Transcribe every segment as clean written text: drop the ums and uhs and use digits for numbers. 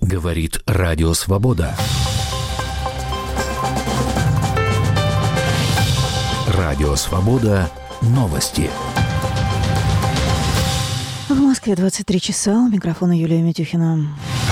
Говорит Радио Свобода. Радио Свобода. Новости. В Москве 23 часа. У микрофона Юлия Митюхина.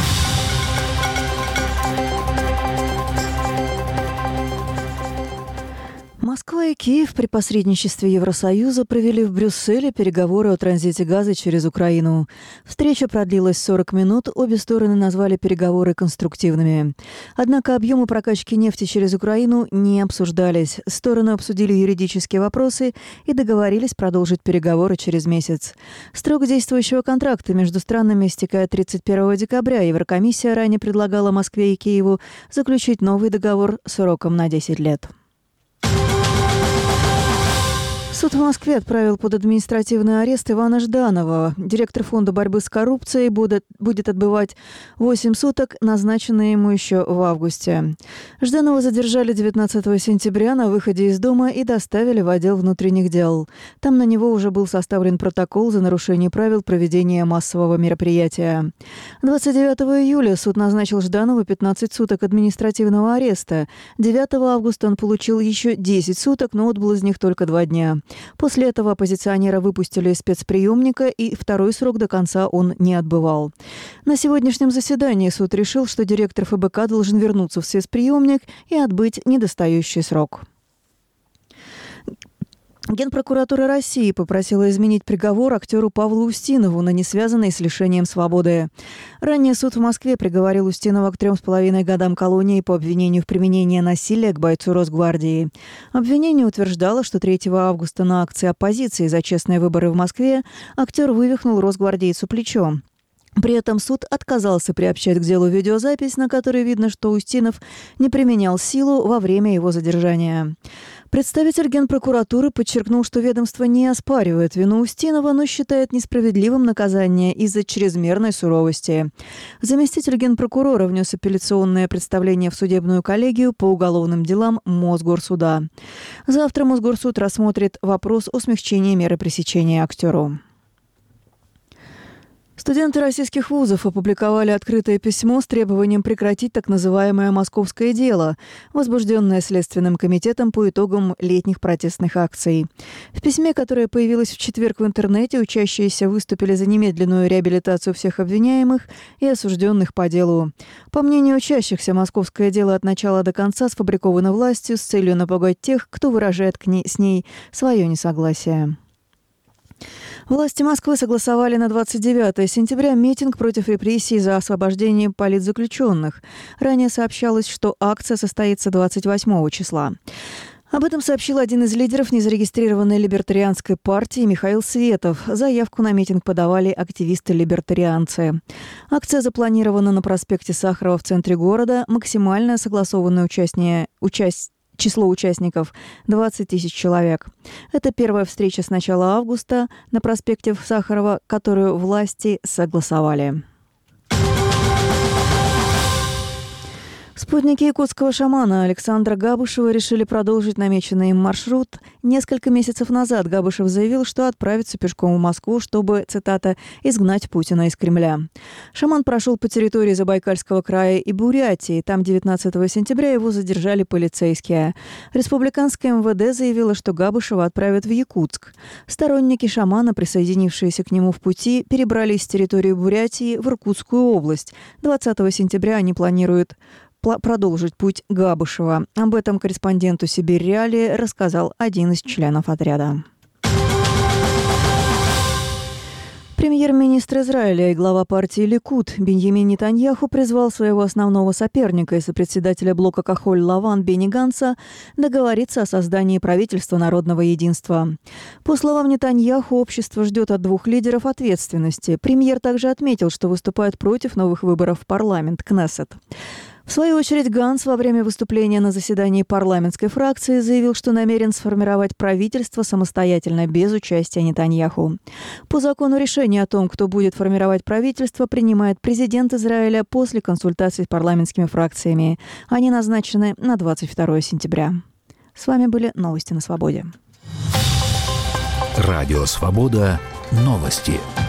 Москва и Киев при посредничестве Евросоюза провели в Брюсселе переговоры о транзите газа через Украину. Встреча продлилась 40 минут, обе стороны назвали переговоры конструктивными. Однако объемы прокачки нефти через Украину не обсуждались. Стороны обсудили юридические вопросы и договорились продолжить переговоры через месяц. Срок действующего контракта между странами истекает 31 декабря. Еврокомиссия ранее предлагала Москве и Киеву заключить новый договор сроком на 10 лет. Суд в Москве отправил под административный арест Ивана Жданова. Директор фонда борьбы с коррупцией будет отбывать 8 суток, назначенные ему еще в августе. Жданова задержали 19 сентября на выходе из дома и доставили в отдел внутренних дел. Там на него уже был составлен протокол за нарушение правил проведения массового мероприятия. 29 июля суд назначил Жданову 15 суток административного ареста. 9 августа он получил еще 10 суток, но отбыл из них только 2 дня. После этого оппозиционера выпустили из спецприемника, и второй срок до конца он не отбывал. На сегодняшнем заседании суд решил, что директор ФБК должен вернуться в спецприемник и отбыть недостающий срок. Генпрокуратура России попросила изменить приговор актеру Павлу Устинову на несвязанный с лишением свободы. Ранее суд в Москве приговорил Устинова к 3,5 годам колонии по обвинению в применении насилия к бойцу Росгвардии. Обвинение утверждало, что 3 августа на акции оппозиции за честные выборы в Москве актер вывихнул росгвардейцу плечо. При этом суд отказался приобщать к делу видеозапись, на которой видно, что Устинов не применял силу во время его задержания. Представитель Генпрокуратуры подчеркнул, что ведомство не оспаривает вину Устинова, но считает несправедливым наказание из-за чрезмерной суровости. Заместитель Генпрокурора внес апелляционное представление в судебную коллегию по уголовным делам Мосгорсуда. Завтра Мосгорсуд рассмотрит вопрос о смягчении меры пресечения актеру. Студенты российских вузов опубликовали открытое письмо с требованием прекратить так называемое «московское дело», возбужденное Следственным комитетом по итогам летних протестных акций. В письме, которое появилось в четверг в интернете, учащиеся выступили за немедленную реабилитацию всех обвиняемых и осужденных по делу. По мнению учащихся, московское дело от начала до конца сфабриковано властью с целью напугать тех, кто выражает с ней свое несогласие. Власти Москвы согласовали на 29 сентября митинг против репрессий за освобождение политзаключенных. Ранее сообщалось, что акция состоится 28 числа. Об этом сообщил один из лидеров незарегистрированной либертарианской партии Михаил Светов. Заявку на митинг подавали активисты-либертарианцы. Акция запланирована на проспекте Сахарова в центре города. Максимальное согласованное число участников – 20 тысяч человек. Это первая встреча с начала августа на проспекте Сахарова, которую власти согласовали. Спутники якутского шамана Александра Габышева решили продолжить намеченный им маршрут. Несколько месяцев назад Габышев заявил, что отправится пешком в Москву, чтобы, цитата, «изгнать Путина из Кремля». Шаман прошел по территории Забайкальского края и Бурятии. Там 19 сентября его задержали полицейские. Республиканское МВД заявило, что Габышева отправят в Якутск. Сторонники шамана, присоединившиеся к нему в пути, перебрались с территории Бурятии в Иркутскую область. 20 сентября они планируют продолжить путь Габышева. Об этом корреспонденту «Сибирь Реалии» рассказал один из членов отряда. Премьер-министр Израиля и глава партии Ликуд Биньямин Нетаньяху призвал своего основного соперника и сопредседателя блока Кахоль-Лаван Бени Ганца договориться о создании правительства народного единства. По словам Нетаньяху, общество ждет от двух лидеров ответственности. Премьер также отметил, что выступает против новых выборов в парламент, Кнессет. В свою очередь, Ганц во время выступления на заседании парламентской фракции заявил, что намерен сформировать правительство самостоятельно, без участия Нетаньяху. По закону решение о том, кто будет формировать правительство, принимает президент Израиля после консультаций с парламентскими фракциями. Они назначены на 22 сентября. С вами были новости на Свободе. Радио Свобода. Новости.